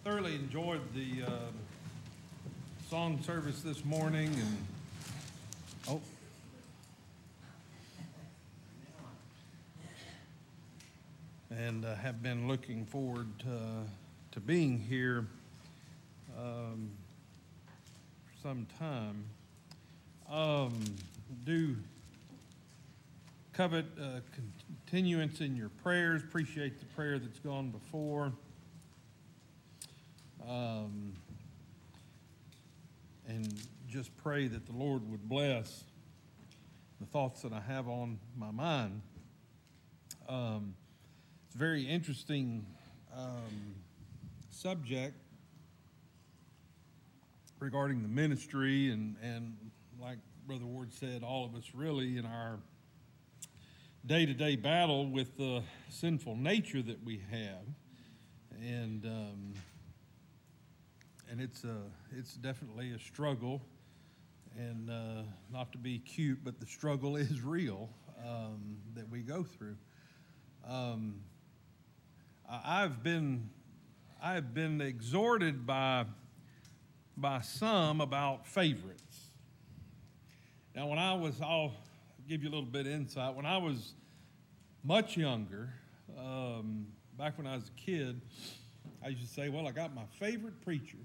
thoroughly enjoyed the song service this morning, and have been looking forward to being here for some time. Do covet continuance in your prayers. Appreciate the prayer that's gone before. And just pray that the Lord would bless the thoughts that I have on my mind. It's a very interesting subject regarding the ministry, and like Brother Ward said, all of us really in our day-to-day battle with the sinful nature that we have, and it's definitely a struggle, and not to be cute, but the struggle is real that we go through. I've been exhorted by some about favorites. Now, I'll give you a little bit of insight. When I was much younger, back when I was a kid, I used to say, well, I got my favorite preacher.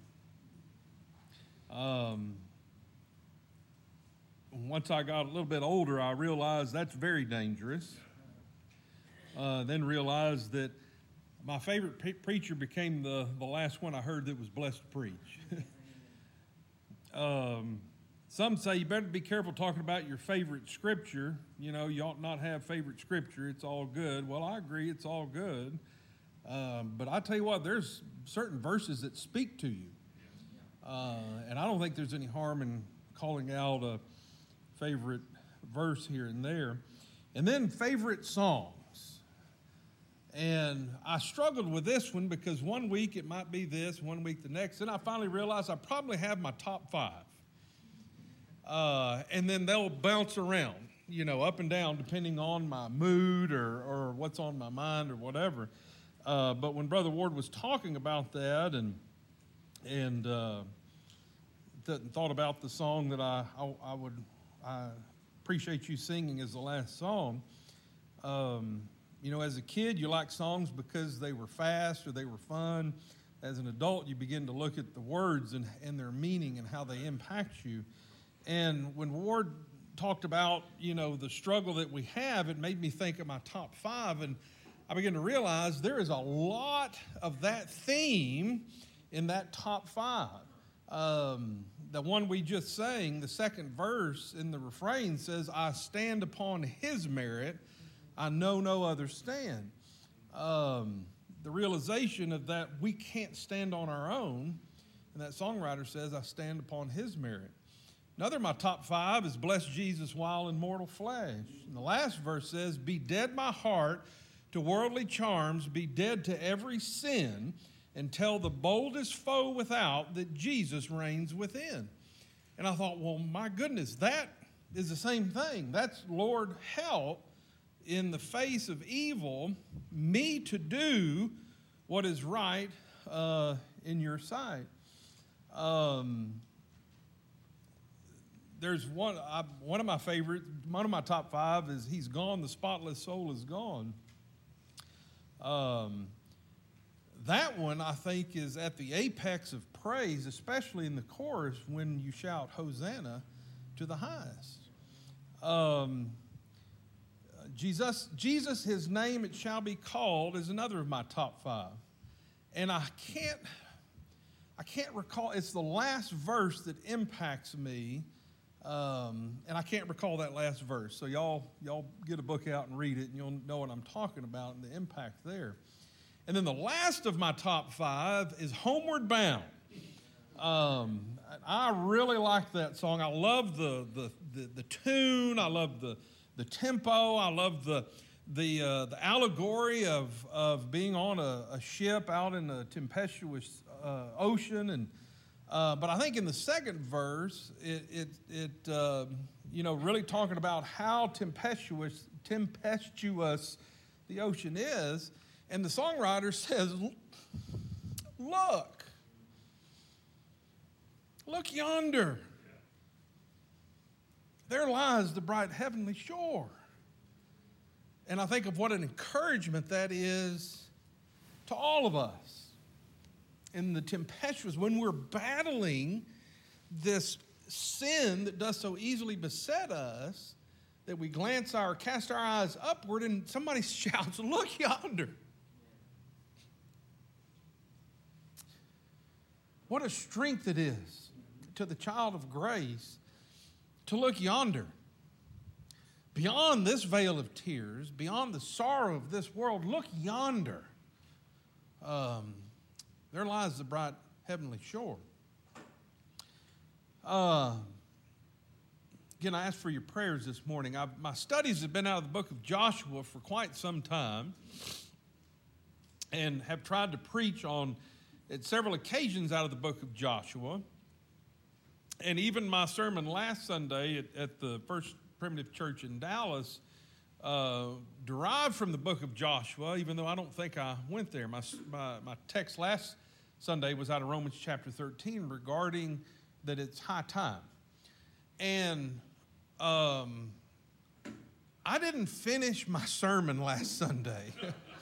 Once I got a little bit older, I realized that's very dangerous. Then realized that my favorite preacher became the last one I heard that was blessed to preach. Some say you better be careful talking about your favorite scripture. You know, you ought not have favorite scripture. It's all good. Well, I agree, it's all good. But I tell you what, there's certain verses that speak to you. And I don't think there's any harm in calling out a favorite verse here and there. And then favorite songs. And I struggled with this one because one week it might be this, one week the next. Then I finally realized I probably have my top 5. And then they'll bounce around, you know, up and down depending on my mood or what's on my mind or whatever. But when Brother Ward was talking about that and thought about the song that I appreciate you singing as the last song. You know, as a kid, you like songs because they were fast or they were fun. As an adult, you begin to look at the words and their meaning and how they impact you. And when Ward talked about, you know, the struggle that we have, it made me think of my top 5. And I began to realize there is a lot of that theme in that top 5. The one we just sang, the second verse in the refrain says, I stand upon his merit, I know no other stand. The realization of that we can't stand on our own, and that songwriter says, I stand upon his merit. Another of my top 5 is bless Jesus while in mortal flesh. And the last verse says, be dead my heart to worldly charms, be dead to every sin, and tell the boldest foe without that Jesus reigns within. And I thought, well, my goodness, that is the same thing. That's, Lord, help in the face of evil, me to do what is right in your sight. There's one of my favorites, one of my top 5 is He's Gone, the Spotless Soul is Gone. That one, I think, is at the apex of praise, especially in the chorus when you shout Hosanna to the highest. Jesus, his name it shall be called is another of my top 5. And I can't recall, it's the last verse that impacts me, and I can't recall that last verse. So y'all get a book out and read it, and you'll know what I'm talking about and the impact there. And then the last of my top 5 is Homeward Bound. I really like that song. I love the tune. I love the tempo. I love the allegory of being on a ship out in a tempestuous ocean. And but I think in the second verse, it really talking about how tempestuous the ocean is. And the songwriter says, look, Look yonder. There lies the bright heavenly shore. And I think of what an encouragement that is to all of us. In the tempestuous, when we're battling this sin that does so easily beset us, that we cast our eyes upward and somebody shouts, look yonder. What a strength it is to the child of grace to look yonder. Beyond this veil of tears, beyond the sorrow of this world, look yonder. There lies the bright heavenly shore. Again, I ask for your prayers this morning. My studies have been out of the book of Joshua for quite some time and have tried to preach on at several occasions out of the book of Joshua. And even my sermon last Sunday at the First Primitive Church in Dallas derived from the book of Joshua, even though I don't think I went there. My text last Sunday was out of Romans chapter 13 regarding that it's high time. And I didn't finish my sermon last Sunday.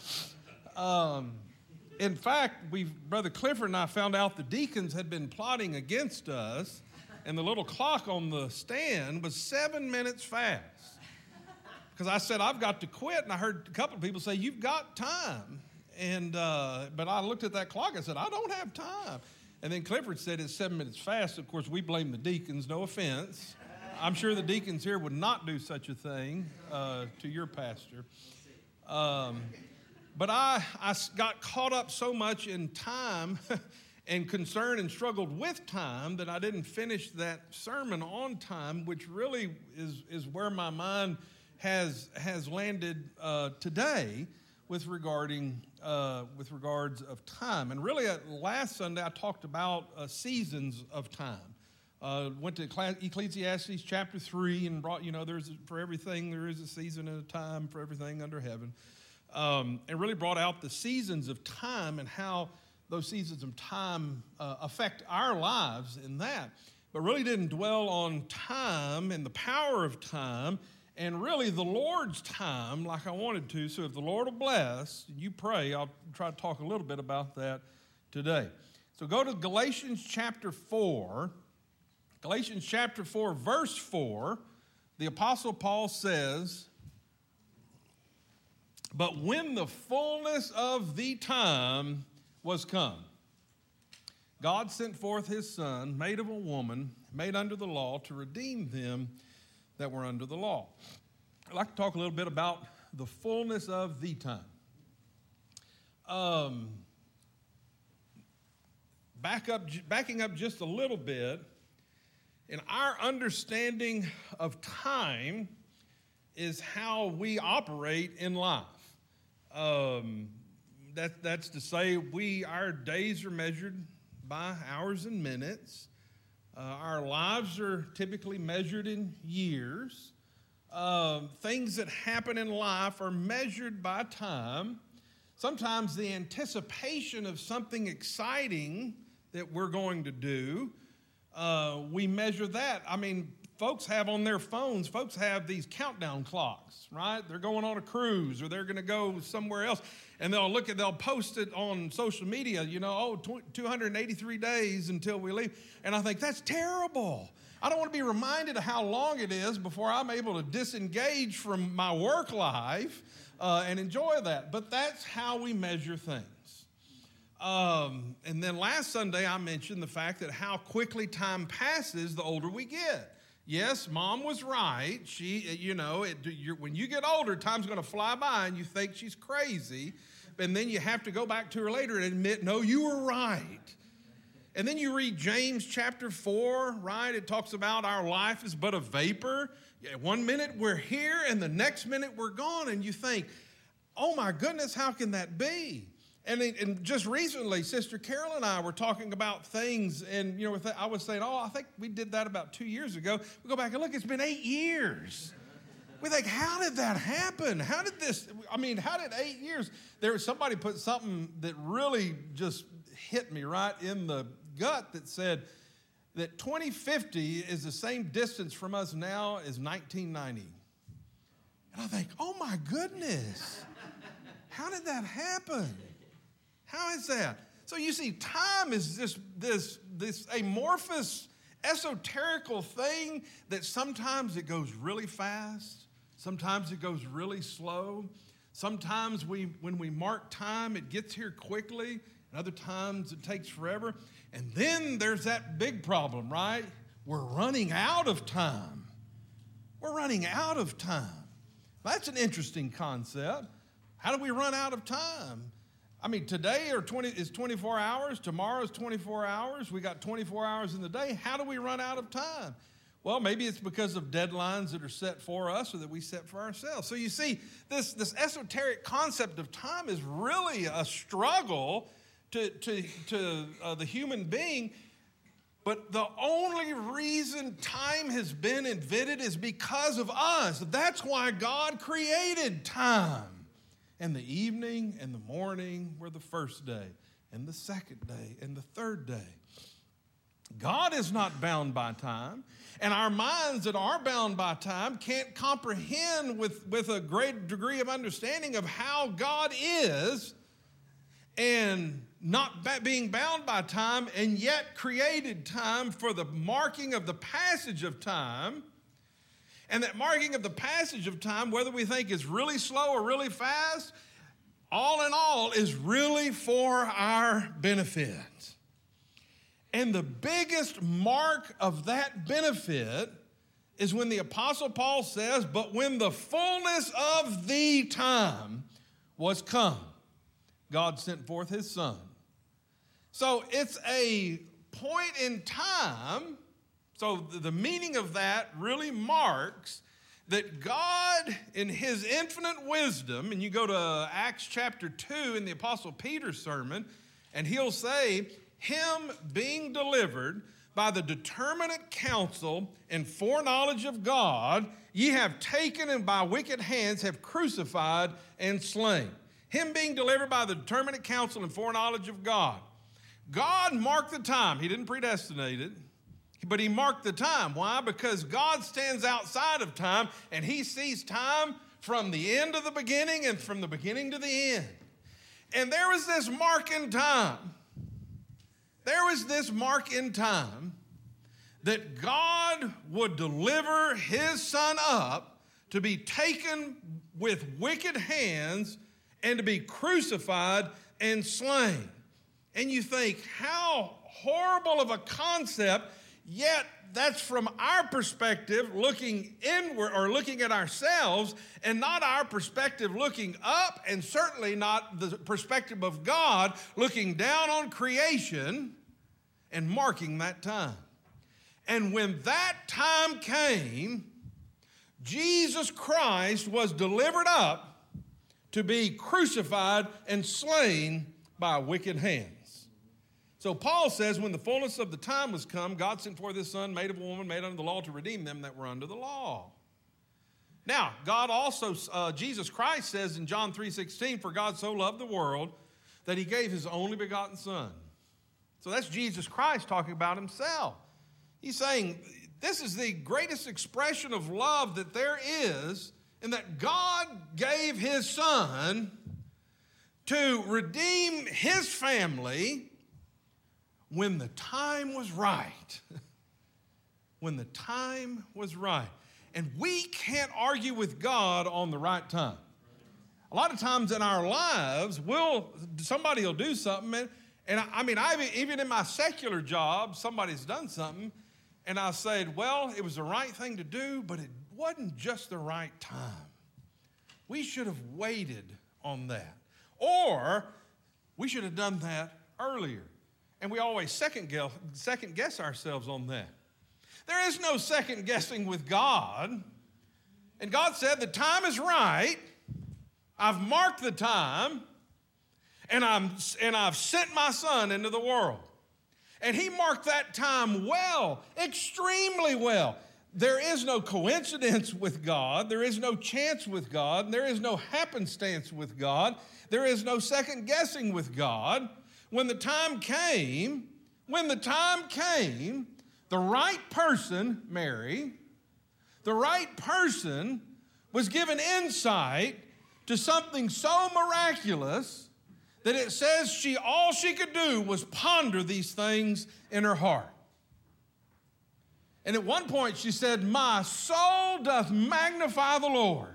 In fact, Brother Clifford and I found out the deacons had been plotting against us, and the little clock on the stand was 7 minutes fast. Because I said, I've got to quit, and I heard a couple of people say, you've got time. But I looked at that clock, I said, I don't have time. And then Clifford said it's 7 minutes fast. Of course, we blame the deacons, no offense. I'm sure the deacons here would not do such a thing to your pastor. But I got caught up so much in time and concern and struggled with time that I didn't finish that sermon on time, which really is where my mind has landed today with regards of time. And really, last Sunday I talked about seasons of time. Went to Ecclesiastes chapter 3 and brought, for everything there is a season and a time for everything under heaven. And really brought out the seasons of time and how those seasons of time affect our lives in that. But really didn't dwell on time and the power of time and really the Lord's time like I wanted to. So if the Lord will bless, you pray, I'll try to talk a little bit about that today. So go to Galatians chapter 4. Galatians chapter 4, verse 4, the Apostle Paul says, but when the fullness of the time was come, God sent forth his Son, made of a woman, made under the law, to redeem them that were under the law. I'd like to talk a little bit about the fullness of the time. Backing up just a little bit, in our understanding of time is how we operate in life. That's to say, our days are measured by hours and minutes. Our lives are typically measured in years. Things that happen in life are measured by time. Sometimes the anticipation of something exciting that we're going to do, we measure that. I mean, folks have on their phones, folks have these countdown clocks, right? They're going on a cruise or they're going to go somewhere else. And they'll post it on social media, 283 days until we leave. And I think that's terrible. I don't want to be reminded of how long it is before I'm able to disengage from my work life and enjoy that. But that's how we measure things. And then last Sunday I mentioned the fact that how quickly time passes the older we get. Yes, Mom was right. When you get older, time's going to fly by and you think she's crazy. And then you have to go back to her later and admit, no, you were right. And then you read James chapter 4, right? It talks about our life is but a vapor. 1 minute we're here and the next minute we're gone. And you think, oh my goodness, how can that be? And just recently, Sister Carol and I were talking about things, and I was saying, I think we did that about 2 years ago. We go back and look, it's been 8 years. We think, how did that happen? How did 8 years? Somebody put something that really just hit me right in the gut that said, that 2050 is the same distance from us now as 1990. And I think, oh my goodness, how did that happen? How is that? So you see, time is this amorphous, esoterical thing that sometimes it goes really fast, sometimes it goes really slow. Sometimes when we mark time, it gets here quickly, and other times it takes forever. And then there's that big problem, right? We're running out of time. We're running out of time. That's an interesting concept. How do we run out of time? I mean, today is 24 hours. Tomorrow is 24 hours. We got 24 hours in the day. How do we run out of time? Well, maybe it's because of deadlines that are set for us or that we set for ourselves. So you see, this esoteric concept of time is really a struggle to the human being. But the only reason time has been invented is because of us. That's why God created time. And the evening and the morning were the first day, and the second day, and the third day. God is not bound by time, and our minds that are bound by time can't comprehend with a great degree of understanding of how God is, and not being bound by time, and yet created time for the marking of the passage of time. And that marking of the passage of time, whether we think is really slow or really fast, all in all is really for our benefit. And the biggest mark of that benefit is when the Apostle Paul says, but when the fullness of the time was come, God sent forth his Son. So it's a point in time. So the meaning of that really marks that God, in his infinite wisdom, and you go to Acts chapter 2 in the Apostle Peter's sermon, and he'll say, him being delivered by the determinate counsel and foreknowledge of God, ye have taken and by wicked hands have crucified and slain. Him being delivered by the determinate counsel and foreknowledge of God. God marked the time. He didn't predestinate it. But he marked the time. Why? Because God stands outside of time, and he sees time from the end of the beginning and from the beginning to the end. And there was this mark in time. There was this mark in time that God would deliver his Son up to be taken with wicked hands and to be crucified and slain. And you think, how horrible of a concept. Yet that's from our perspective looking inward or looking at ourselves, and not our perspective looking up, and certainly not the perspective of God looking down on creation and marking that time. And when that time came, Jesus Christ was delivered up to be crucified and slain by wicked hands. So Paul says, when the fullness of the time was come, God sent forth his Son, made of a woman, made under the law, to redeem them that were under the law. Now, God also, Jesus Christ says in John 3:16, for God so loved the world that he gave his only begotten Son. So that's Jesus Christ talking about himself. He's saying, this is the greatest expression of love that there is, in that God gave his Son to redeem his family when the time was right. When the time was right. And we can't argue with God on the right time. A lot of times in our lives, somebody will do something, and even in my secular job, somebody's done something, and I said, well, it was the right thing to do, but it wasn't just the right time. We should have waited on that. Or we should have done that earlier. And we always second guess ourselves on that. There is no second guessing with God. And God said, the time is right. I've marked the time. And I've sent my Son into the world. And he marked that time well, extremely well. There is no coincidence with God. There is no chance with God. There is no happenstance with God. There is no second guessing with God. When the time came, The right person, Mary, the right person was given insight to something so miraculous that it says all she could do was ponder these things in her heart. And at one point she said, "My soul doth magnify the Lord."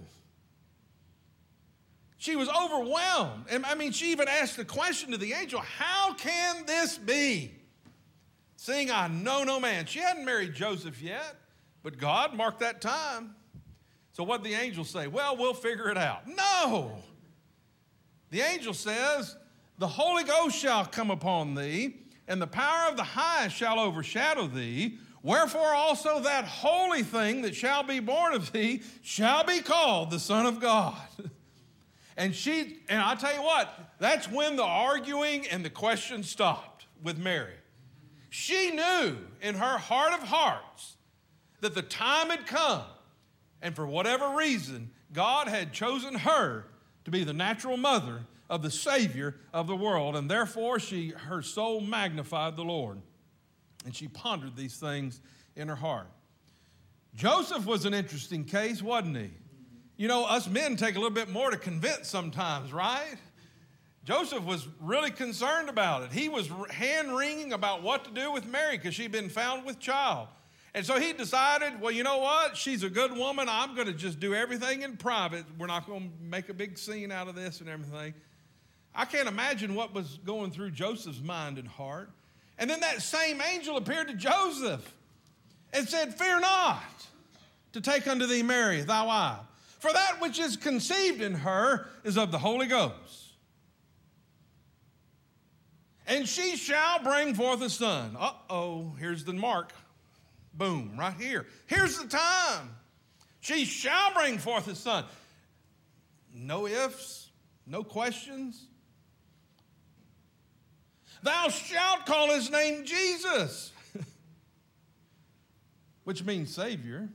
She was overwhelmed. And she even asked the question to the angel, "How can this be? Seeing I know no man." She hadn't married Joseph yet, but God marked that time. So what did the angel say? "Well, we'll figure it out." No. The angel says, "The Holy Ghost shall come upon thee, and the power of the highest shall overshadow thee. Wherefore also that holy thing that shall be born of thee shall be called the Son of God." And I tell you what, that's when the arguing and the question stopped with Mary. She knew in her heart of hearts that the time had come, and for whatever reason, God had chosen her to be the natural mother of the Savior of the world, and therefore her soul magnified the Lord, and she pondered these things in her heart. Joseph was an interesting case, wasn't he? You know, us men take a little bit more to convince sometimes, right? Joseph was really concerned about it. He was hand-wringing about what to do with Mary because she'd been found with child. And so he decided, well, you know what? She's a good woman. I'm going to just do everything in private. We're not going to make a big scene out of this and everything. I can't imagine what was going through Joseph's mind and heart. And then that same angel appeared to Joseph and said, "Fear not to take unto thee Mary, thy wife. For that which is conceived in her is of the Holy Ghost. And she shall bring forth a son." Uh-oh, here's the mark. Boom, right here. Here's the time. She shall bring forth a son. No ifs, no questions. "Thou shalt call his name Jesus," which means Savior.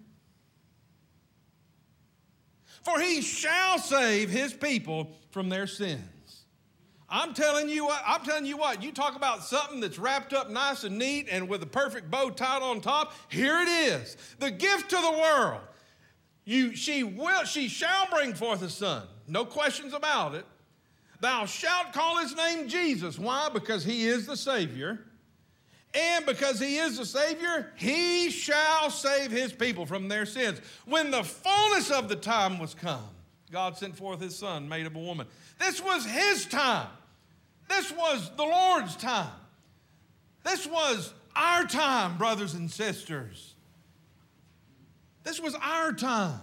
"For he shall save his people from their sins." I'm telling you what, you talk about something that's wrapped up nice and neat and with a perfect bow tied on top. Here it is, the gift to the world. She shall bring forth a son. No questions about it. "Thou shalt call his name Jesus." Why? Because he is the Savior. And because he is the Savior, he shall save his people from their sins. When the fullness of the time was come, God sent forth his Son, made of a woman. This was his time. This was the Lord's time. This was our time, brothers and sisters. This was our time.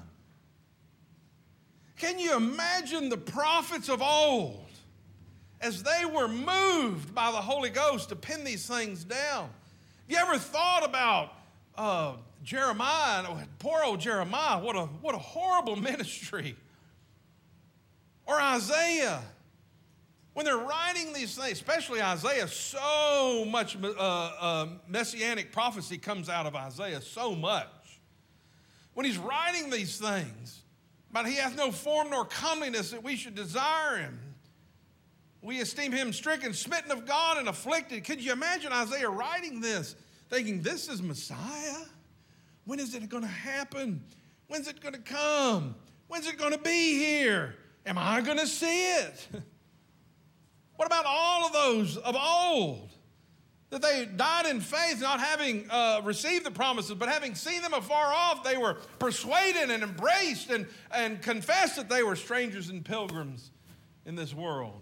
Can you imagine the prophets of old as they were moved by the Holy Ghost to pen these things down? Have you ever thought about Jeremiah? Poor old Jeremiah, what a horrible ministry. Or Isaiah. When they're writing these things, especially Isaiah, so much messianic prophecy comes out of Isaiah, so much. When he's writing these things, but he hath no form nor comeliness that we should desire him. We esteem him stricken, smitten of God, and afflicted. Could you imagine Isaiah writing this, thinking, this is Messiah? When is it going to happen? When's it going to come? When's it going to be here? Am I going to see it? What about all of those of old? That they died in faith, not having received the promises, but having seen them afar off, they were persuaded and embraced and confessed that they were strangers and pilgrims in this world.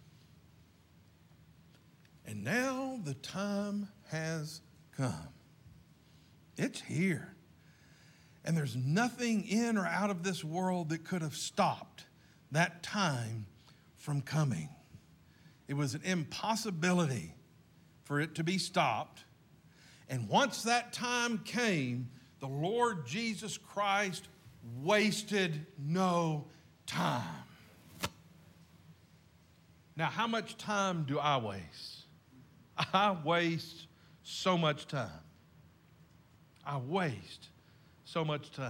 And now the time has come. It's here. And there's nothing in or out of this world that could have stopped that time from coming. It was an impossibility for it to be stopped. And once that time came, the Lord Jesus Christ wasted no time. Now, how much time do I waste? I waste so much time. I waste so much time.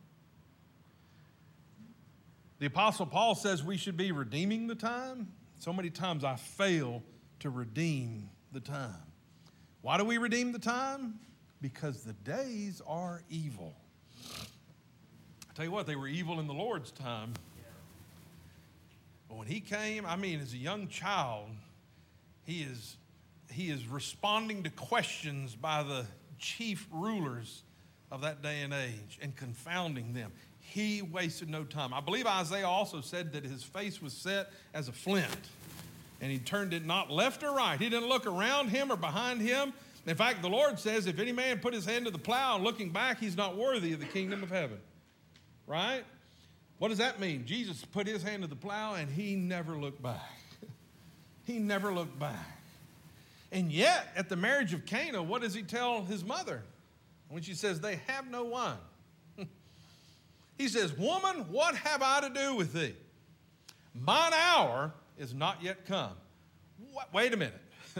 The Apostle Paul says we should be redeeming the time. So many times I fail to redeem the time. Why do we redeem the time? because the days are evil. I tell you what, they were evil in the Lord's time. But when he came, as a young child, he is responding to questions by the chief rulers of that day and age and confounding them. He wasted no time. I believe Isaiah also said that his face was set as a flint, and he turned it not left or right. He didn't look around him or behind him. In fact, the Lord says, if any man put his hand to the plow and looking back, he's not worthy of the kingdom of heaven. Right? What does that mean? Jesus put his hand to the plow and he never looked back. He never looked back. And yet, at the marriage of Cana, what does he tell his mother? When she says, they have no wine. He says, woman, what have I to do with thee? Mine hour is not yet come. What? Wait a minute.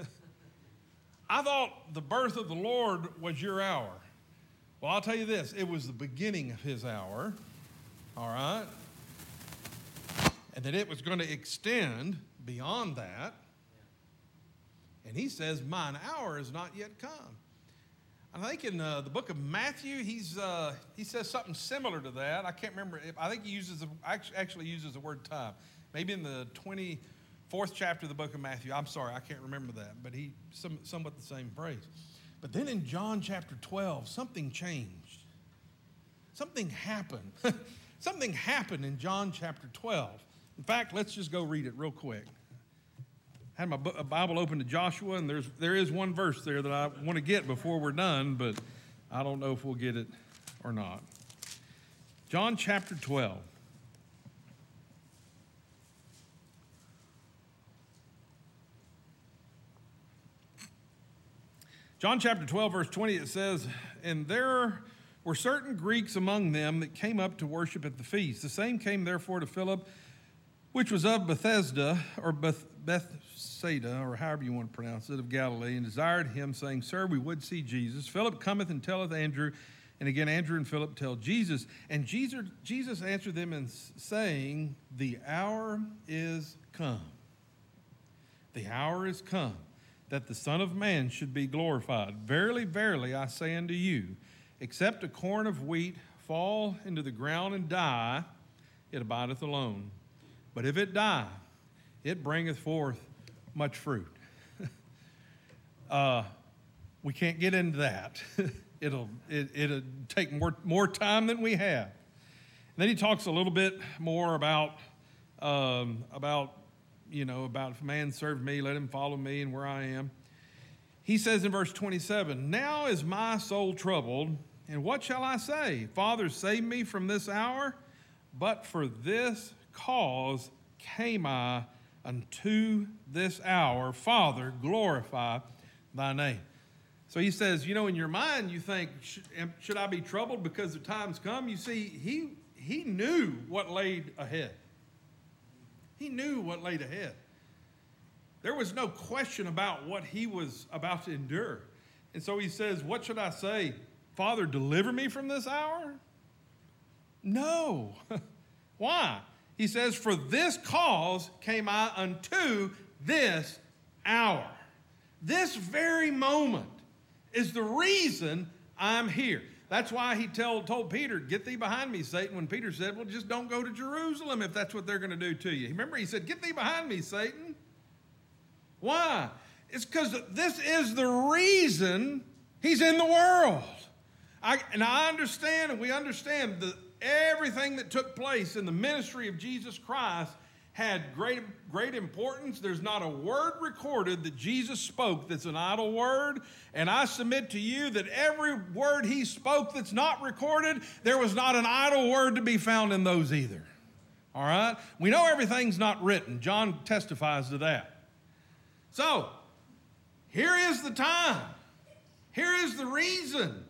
I thought the birth of the Lord was your hour. Well, I'll tell you this. It was the beginning of his hour. All right? And that it was going to extend beyond that. And he says, mine hour is not yet come. I think in the book of Matthew, he says something similar to that. I can't remember. I think he actually uses the word time. Maybe in the 24th chapter of the book of Matthew. I'm sorry, I can't remember that. But he somewhat the same phrase. But then in John chapter 12, something changed. Something happened. Something happened in John chapter 12. In fact, let's just go read it real quick. I had my Bible open to Joshua, and there is one verse there that I want to get before we're done, but I don't know if we'll get it or not. John chapter 12. John chapter 12, verse 20, it says, and there were certain Greeks among them that came up to worship at the feast. The same came therefore to Philip, which was of Bethsaida, or Bethsaida, or however you want to pronounce it, of Galilee, and desired him, saying, Sir, we would see Jesus. Philip cometh and telleth Andrew, and again Andrew and Philip tell Jesus. And Jesus answered them and saying, the hour is come. The hour is come, that the Son of Man should be glorified. Verily, verily, I say unto you, except a corn of wheat fall into the ground and die, it abideth alone. But if it die, it bringeth forth much fruit. We can't get into that. It'll take more time than we have. And then he talks a little bit more about if a man served me, let him follow me and where I am. He says in verse 27, now is my soul troubled, and what shall I say? Father, save me from this hour. But for this cause came I unto this hour. Father, glorify thy name. So he says, in your mind you think, should I be troubled because the time's come? You see, he knew what laid ahead. He knew what laid ahead. There was no question about what he was about to endure. And so he says, what should I say? Father, deliver me from this hour? No. Why? He says, for this cause came I unto this hour. This very moment is the reason I'm here. That's why he told Peter, get thee behind me, Satan, when Peter said, well, just don't go to Jerusalem if that's what they're going to do to you. Remember, he said, get thee behind me, Satan. Why? It's because this is the reason he's in the world. I understand, and we understand that everything that took place in the ministry of Jesus Christ had great importance. There's not a word recorded that Jesus spoke that's an idle word. And I submit to you that every word he spoke that's not recorded, there was not an idle word to be found in those either. All right? We know everything's not written. John testifies to that. So, here is the time. Here is the reason.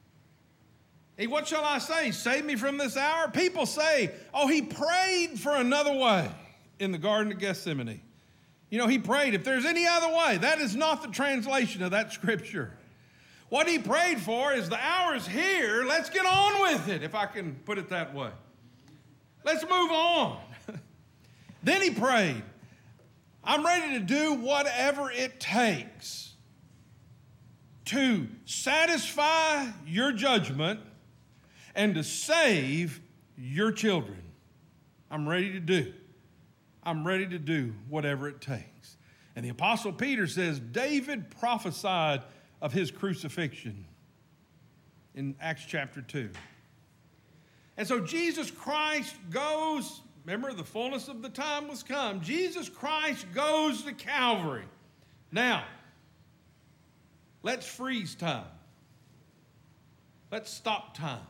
Hey, what shall I say? Save me from this hour? People say, oh, he prayed for another way in the Garden of Gethsemane. He prayed, if there's any other way. That is not the translation of that scripture. What he prayed for is the hour's here. Let's get on with it, if I can put it that way. Let's move on. Then he prayed, I'm ready to do whatever it takes to satisfy your judgment and to save your children. I'm ready to do. I'm ready to do whatever it takes. And the Apostle Peter says, David prophesied of his crucifixion in Acts chapter 2. And so Jesus Christ goes, remember, the fullness of the time was come. Jesus Christ goes to Calvary. Now, let's freeze time. Let's stop time.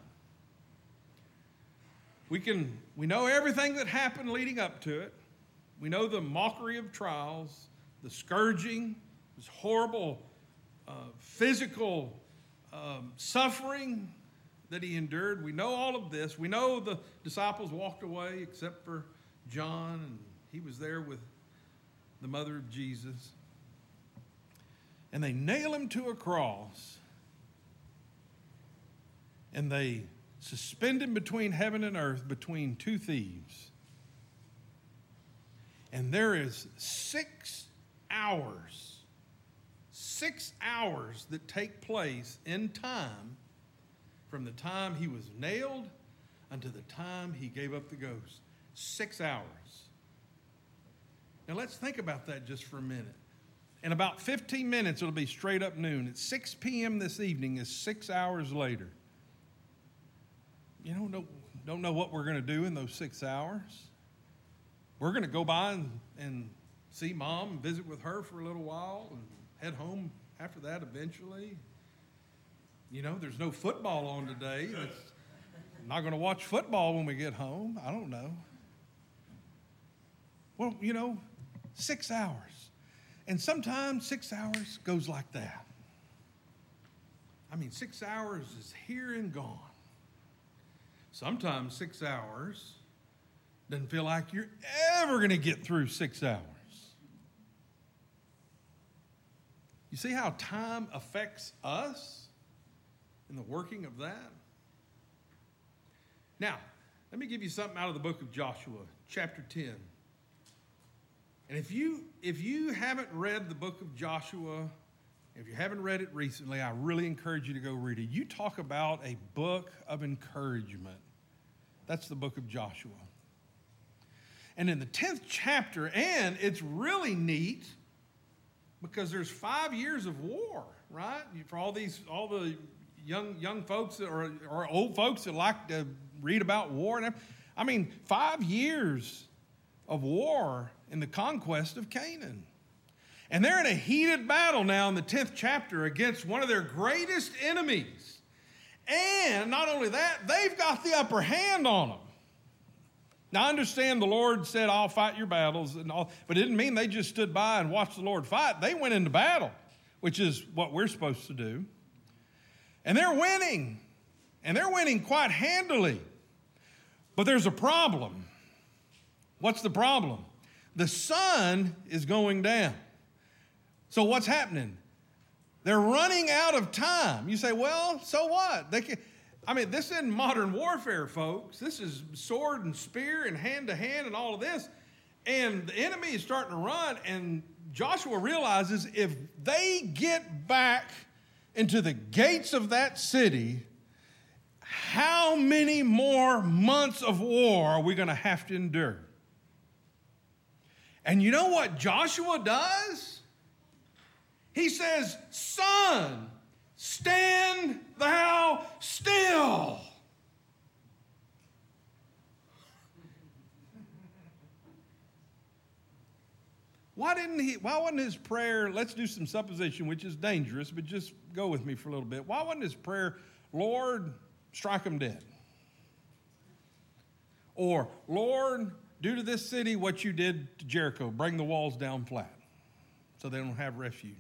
We know everything that happened leading up to it. We know the mockery of trials, the scourging, this horrible physical suffering that he endured. We know all of this. We know the disciples walked away except for John, and he was there with the mother of Jesus. And they nail him to a cross, and they suspend him between heaven and earth, between two thieves. And there is 6 hours that take place in time from the time he was nailed until the time he gave up the ghost. 6 hours. Now let's think about that just for a minute. In about 15 minutes, it'll be straight up noon. At 6 p.m. this evening is 6 hours later. You don't know what we're going to do in those 6 hours. We're going to go by and see Mom and visit with her for a little while and head home after that eventually. There's no football on today. I'm not going to watch football when we get home. I don't know. Well, 6 hours. And sometimes 6 hours goes like that. 6 hours is here and gone. Sometimes 6 hours doesn't feel like you're ever going to get through 6 hours. You see how time affects us in the working of that? Now, let me give you something out of the book of Joshua, chapter 10. And if you haven't read the book of Joshua, if you haven't read it recently, I really encourage you to go read it. You talk about a book of encouragement. That's the book of Joshua. And in the 10th chapter, and it's really neat because there's 5 years of war, right? For all the young folks or old folks that like to read about war. 5 years of war in the conquest of Canaan. And they're in a heated battle now in the 10th chapter against one of their greatest enemies. And not only that, they've got the upper hand on them. Now, I understand the Lord said, I'll fight your battles and all, but it didn't mean they just stood by and watched the Lord fight. They went into battle, which is what we're supposed to do. And they're winning. And they're winning quite handily. But there's a problem. What's the problem? The sun is going down. So what's happening? They're running out of time. You say, well, so what? This isn't modern warfare, folks. This is sword and spear and hand-to-hand and all of this. And the enemy is starting to run, and Joshua realizes if they get back into the gates of that city, how many more months of war are we going to have to endure? And you know what Joshua does? He says, sun, stand thou still. Why wasn't his prayer, let's do some supposition, which is dangerous, but just go with me for a little bit. Why wasn't his prayer, Lord, strike them dead? Or, Lord, do to this city what you did to Jericho, bring the walls down flat so they don't have refuge.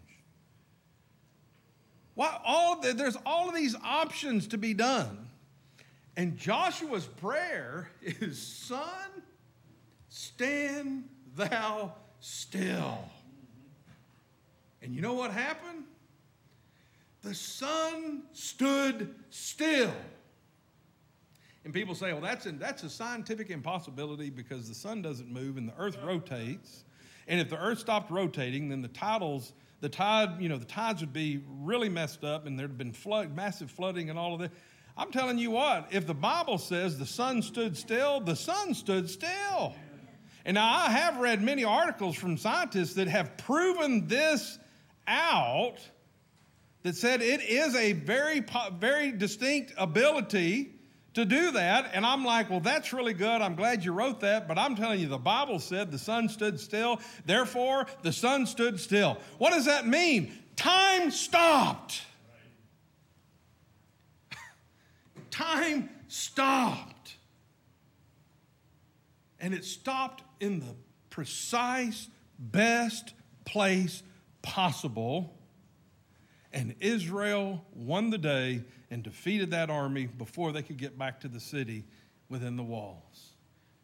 There's all of these options to be done. And Joshua's prayer is, sun, stand thou still. And you know what happened? The sun stood still. And people say, well, that's a scientific impossibility because the sun doesn't move and the earth rotates. And if the earth stopped rotating, then the the tides would be really messed up, and there'd been massive flooding and all of that. I'm telling you what, if the Bible says the sun stood still, the sun stood still. And now I have read many articles from scientists that have proven this out, that said it is a very, very distinct ability to do that. And I'm like, well, that's really good. I'm glad you wrote that. But I'm telling you, the Bible said the sun stood still. Therefore, the sun stood still. What does that mean? Time stopped. Time stopped. And it stopped in the precise, best place possible. And Israel won the day and defeated that army before they could get back to the city within the walls.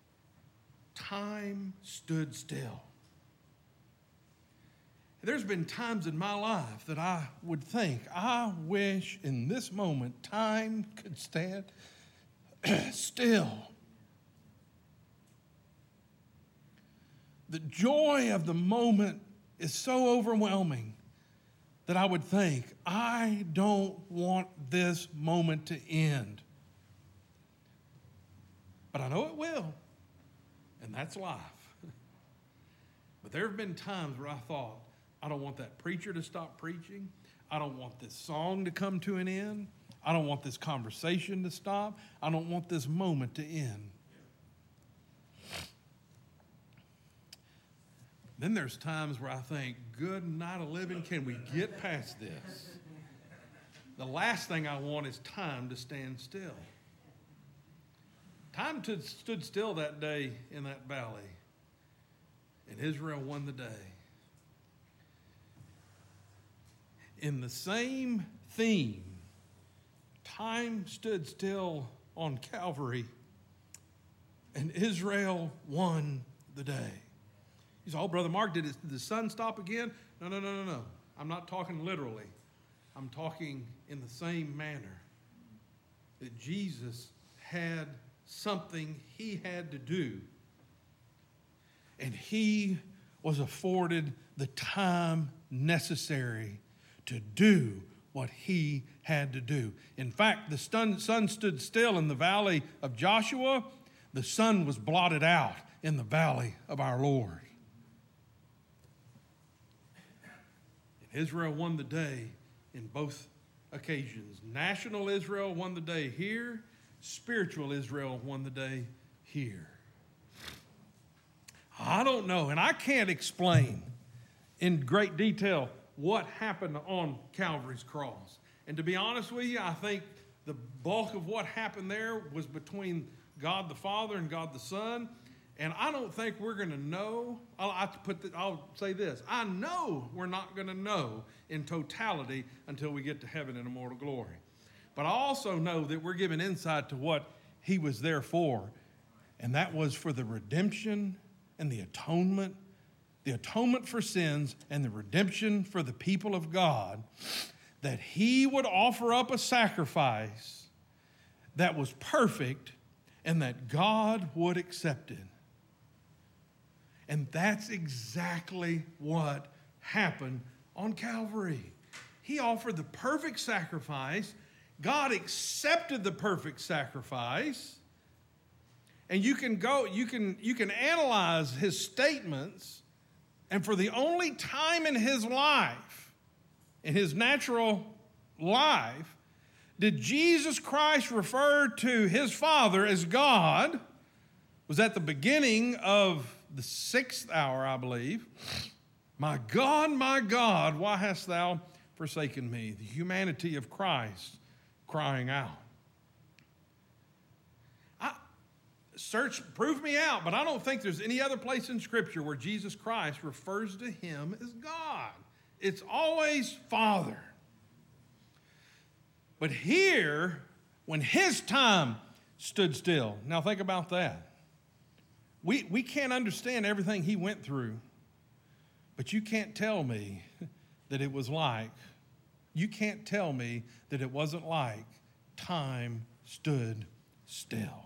Time stood still. There's been times in my life that I would think, I wish in this moment time could stand still. The joy of the moment is so overwhelming that I would think, I don't want this moment to end. But I know it will, and that's life. But there have been times where I thought, I don't want that preacher to stop preaching. I don't want this song to come to an end. I don't want this conversation to stop. I don't want this moment to end. Then there's times where I think, good night of living, can we get past this? The last thing I want is time to stand still. Time stood still that day in that valley, and Israel won the day. In the same theme, time stood still on Calvary, and Israel won the day. You say, oh, Brother Mark, did the sun stop again? No. I'm not talking literally. I'm talking in the same manner that Jesus had something he had to do, and he was afforded the time necessary to do what he had to do. In fact, the sun stood still in the valley of Joshua. The sun was blotted out in the valley of our Lord. Israel won the day in both occasions. National Israel won the day here. Spiritual Israel won the day here. I don't know, and I can't explain in great detail what happened on Calvary's cross. And to be honest with you, I think the bulk of what happened there was between God the Father and God the Son. And I don't think we're going to know. I'll say this. I know we're not going to know in totality until we get to heaven in immortal glory. But I also know that we're given insight to what he was there for. And that was for the redemption and the atonement for sins and the redemption for the people of God, that he would offer up a sacrifice that was perfect and that God would accept it. And that's exactly what happened on Calvary. He offered the perfect sacrifice. God accepted the perfect sacrifice. And you can analyze his statements, and for the only time in his life, in his natural life, did Jesus Christ refer to his Father as God. Was at the beginning of the 6th hour, I believe. My God, why hast thou forsaken me? The humanity of Christ crying out. Prove me out, but I don't think there's any other place in Scripture where Jesus Christ refers to him as God. It's always Father. But here, when his time stood still, now think about that. We can't understand everything he went through, but you can't tell me that it was like, you can't tell me that it wasn't like time stood still.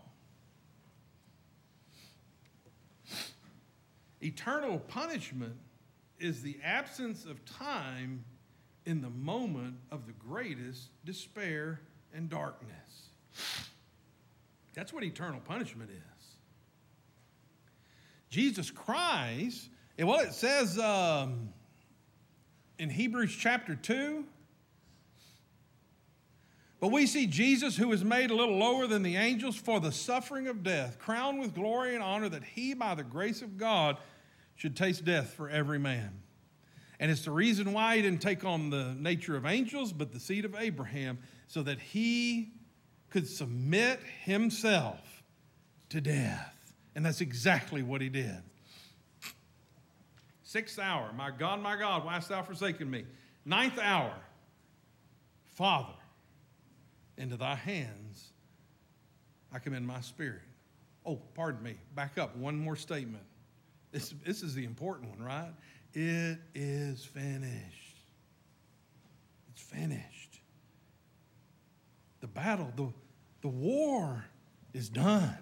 Eternal punishment is the absence of time in the moment of the greatest despair and darkness. That's what eternal punishment is. Jesus cries, and well, it says in Hebrews chapter 2, but we see Jesus, who was made a little lower than the angels for the suffering of death, crowned with glory and honor, that he, by the grace of God, should taste death for every man. And it's the reason why he didn't take on the nature of angels, but the seed of Abraham, so that he could submit himself to death. And that's exactly what he did. 6th hour, my God, why hast thou forsaken me? 9th hour, Father, into thy hands I commend my spirit. Oh, pardon me, back up, one more statement. This is the important one, right? It is finished. It's finished. The battle, the war is done.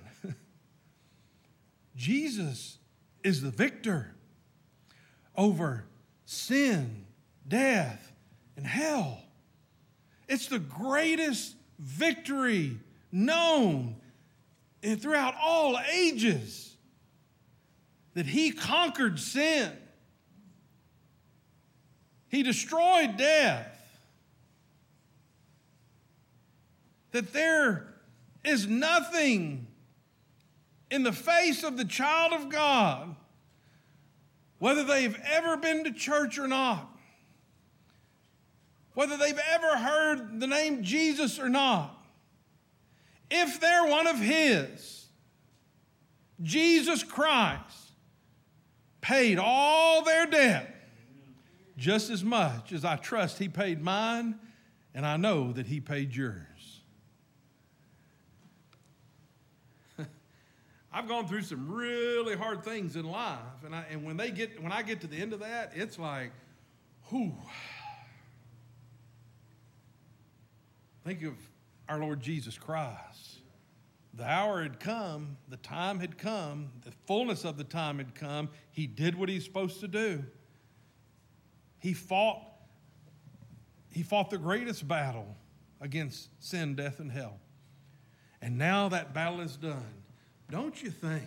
Jesus is the victor over sin, death, and hell. It's the greatest victory known throughout all ages, that he conquered sin. He destroyed death. That there is nothing in the face of the child of God, whether they've ever been to church or not, whether they've ever heard the name Jesus or not, if they're one of his, Jesus Christ paid all their debt just as much as I trust he paid mine, and I know that he paid yours. I've gone through some really hard things in life, and when I get to the end of that, it's like, whew. Think of our Lord Jesus Christ. The hour had come, the time had come, the fullness of the time had come. He did what he's supposed to do. He fought the greatest battle against sin, death, and hell. And now that battle is done. Don't you think,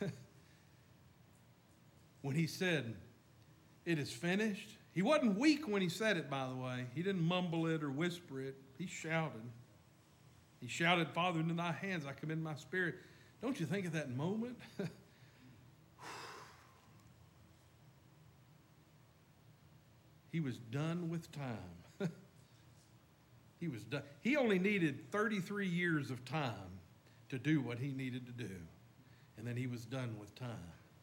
when he said, it is finished, he wasn't weak when he said it, by the way. He didn't mumble it or whisper it. He shouted. He shouted, Father, into thy hands I commend my spirit. Don't you think of that moment? He was done with time. He was done. He only needed 33 years of time to do what he needed to do. And then he was done with time.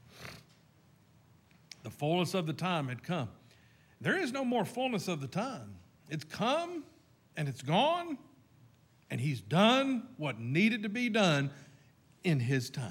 The fullness of the time had come. There is no more fullness of the time. It's come and it's gone, and he's done what needed to be done in his time.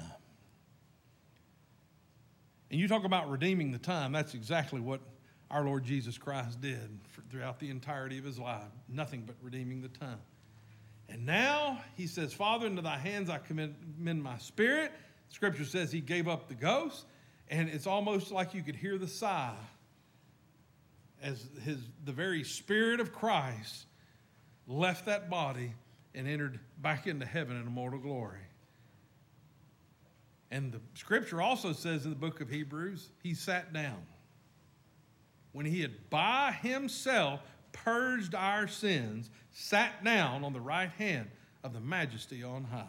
And you talk about redeeming the time, that's exactly what our Lord Jesus Christ did throughout the entirety of his life. Nothing but redeeming the time. And now he says, Father, into thy hands I commend my spirit. Scripture says he gave up the ghost, and it's almost like you could hear the sigh as the very Spirit of Christ left that body and entered back into heaven in immortal glory. And the Scripture also says in the book of Hebrews, he sat down. When he had by himself purged our sins, sat down on the right hand of the Majesty on high.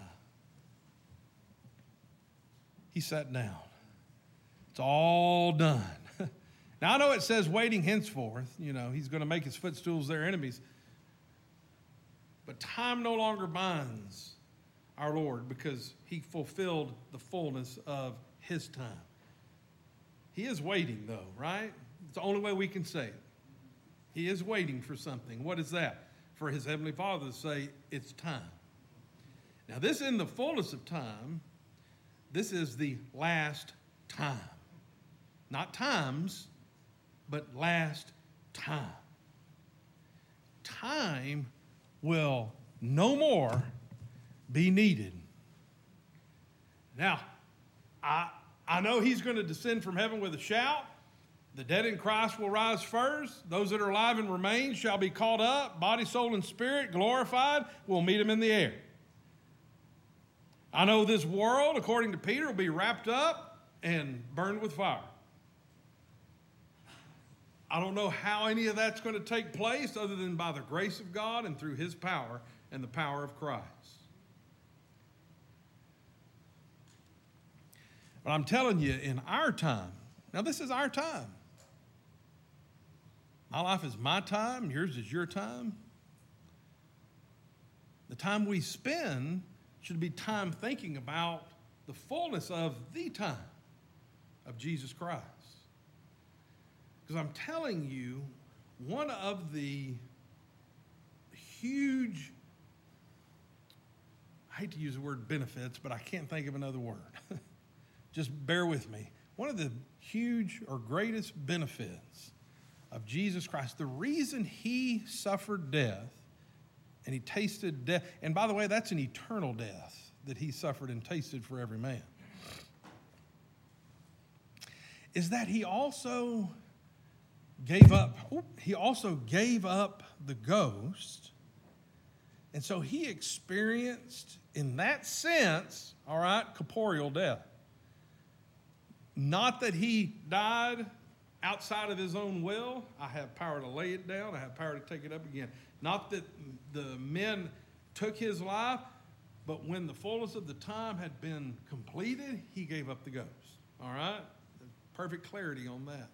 He sat down. It's all done. Now, I know it says waiting henceforth. You know, he's going to make his footstools their enemies. But time no longer binds our Lord because he fulfilled the fullness of his time. He is waiting, though, right? It's the only way we can say it. He is waiting for something. What is that? For his heavenly Father to say, it's time. Now, this in the fullness of time, this is the last time. Not times, but last time. Time will no more be needed. Now, I know he's going to descend from heaven with a shout. The dead in Christ will rise first. Those that are alive and remain shall be caught up, body, soul, and spirit, glorified. We'll meet them in the air. I know this world, according to Peter, will be wrapped up and burned with fire. I don't know how any of that's going to take place other than by the grace of God and through his power and the power of Christ. But I'm telling you, in our time, now this is our time. My life is my time, yours is your time. The time we spend should be time thinking about the fullness of the time of Jesus Christ. Because I'm telling you, one of the huge, I hate to use the word benefits, but I can't think of another word. Just bear with me. One of the huge or greatest benefits of Jesus Christ, the reason he suffered death and he tasted death, and by the way, that's an eternal death that he suffered and tasted for every man, is that he also gave up the ghost. And so he experienced, in that sense, all right, corporeal death. Not that he died outside of his own will. I have power to lay it down. I have power to take it up again. Not that the men took his life, but when the fullness of the time had been completed, he gave up the ghost. All right? Perfect clarity on that.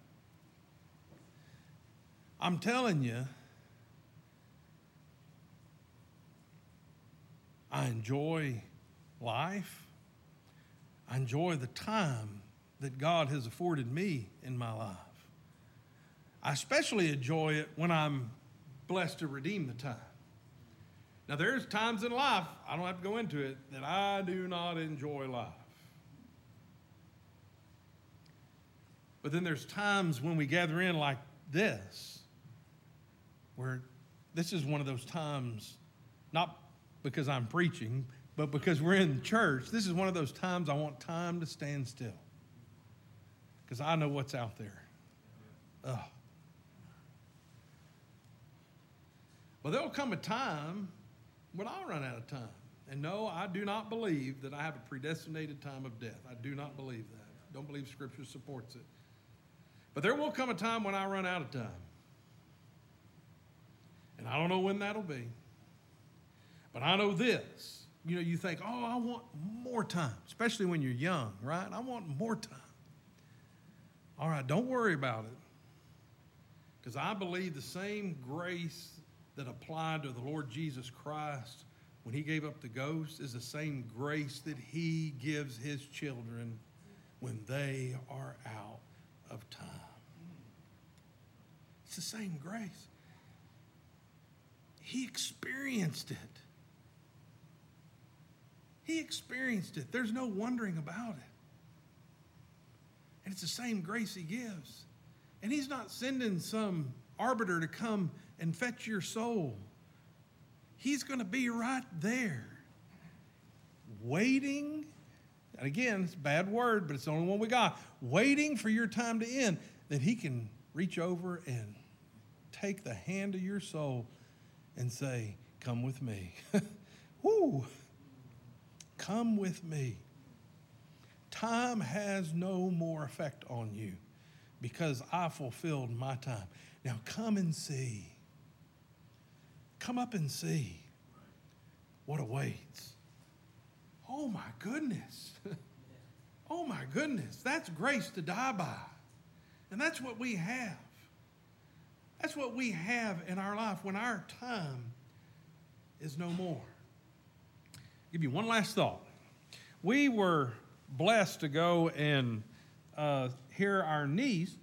I'm telling you, I enjoy life. I enjoy the time that God has afforded me in my life. I especially enjoy it when I'm blessed to redeem the time. Now, there's times in life, I don't have to go into it, that I do not enjoy life. But then there's times when we gather in like this, where this is one of those times, not because I'm preaching, but because we're in church, this is one of those times I want time to stand still. Because I know what's out there. Ugh. Well, there'll come a time when I'll run out of time. And no, I do not believe that I have a predestinated time of death. I do not believe that. Don't believe Scripture supports it. But there will come a time when I run out of time. And I don't know when that'll be. But I know this. You know, you think, oh, I want more time, especially when you're young, right? I want more time. All right, don't worry about it. Because I believe the same grace that applied to the Lord Jesus Christ when he gave up the ghost is the same grace that he gives his children when they are out of time. It's the same grace. He experienced it. He experienced it. There's no wondering about it. And it's the same grace he gives. And he's not sending some arbiter to come and fetch your soul. He's going to be right there, waiting. And again, it's a bad word, but it's the only one we got. Waiting for your time to end, that he can reach over and take the hand of your soul and say, come with me. Woo! Come with me. Time has no more effect on you because I fulfilled my time. Now come and see. Come up and see what awaits. Oh my goodness. Oh my goodness. That's grace to die by. And that's what we have. That's what we have in our life when our time is no more. I'll give you one last thought. We were blessed to go and hear our niece,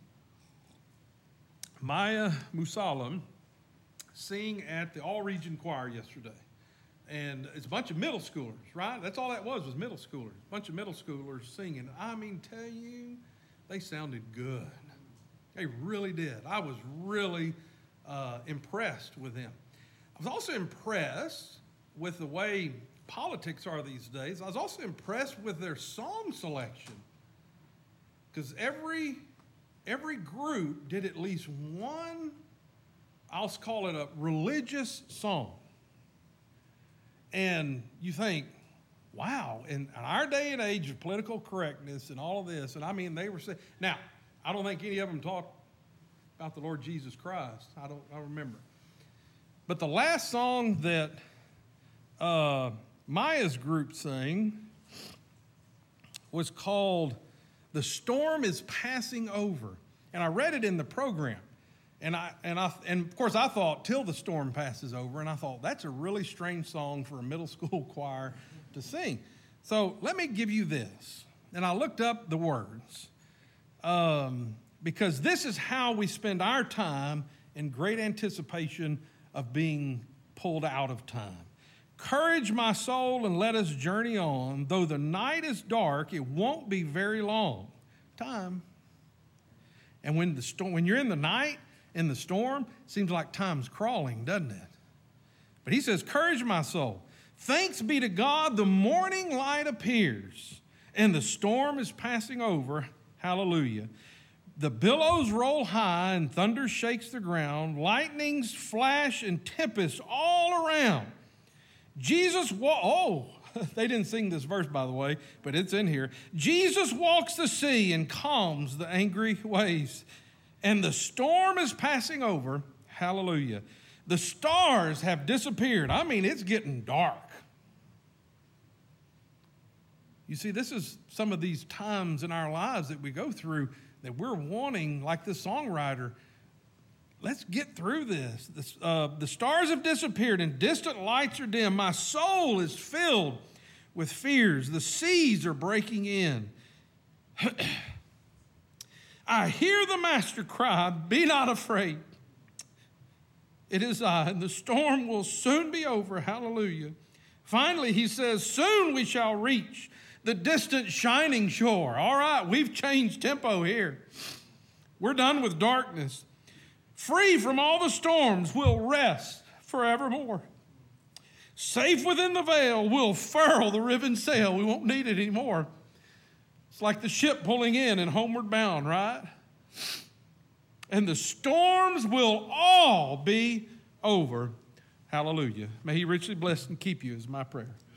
Maya Musalam, sing at the all-region choir yesterday. And it's a bunch of middle schoolers, right? That's all that was middle schoolers. A bunch of middle schoolers singing. I mean, tell you, they sounded good. They really did. I was really impressed with them. I was also impressed with the way politics are these days. I was also impressed with their song selection. Because every every group did at least one, I'll call it a religious song. And you think, wow, in our day and age of political correctness and all of this, and I mean, they were saying, now, I don't think any of them talked about the Lord Jesus Christ. I don't remember. But the last song that Maya's group sang was called "The Storm is Passing Over." And I read it in the program. And of course I thought, "Till the storm passes over." And I thought, that's a really strange song for a middle school choir to sing. So let me give you this. And I looked up the words. Because this is how we spend our time in great anticipation of being pulled out of time. "Courage, my soul, and let us journey on. Though the night is dark, it won't be very long." Time. And when you're in the night, in the storm, it seems like time's crawling, doesn't it? But he says, "Courage, my soul. Thanks be to God, the morning light appears, and the storm is passing over. Hallelujah. The billows roll high, and thunder shakes the ground. Lightnings flash and tempests all around. Jesus they didn't sing this verse, by the way, but it's in here. Jesus walks the sea and calms the angry waves. And the storm is passing over." Hallelujah. "The stars have disappeared." I mean, it's getting dark. You see, this is some of these times in our lives that we go through that we're wanting, like the songwriter, let's get through this. The stars have disappeared and distant lights are dim. My soul is filled with fears. The seas are breaking in. I hear the Master cry, "Be not afraid. It is I, and the storm will soon be over." Hallelujah. Finally, he says, "Soon we shall reach the distant shining shore." All right, we've changed tempo here. We're done with darkness. "Free from all the storms, we'll rest forevermore. Safe within the veil, we'll furl the riven sail." We won't need it anymore. It's like the ship pulling in and homeward bound, right? "And the storms will all be over." Hallelujah. May he richly bless and keep you is my prayer.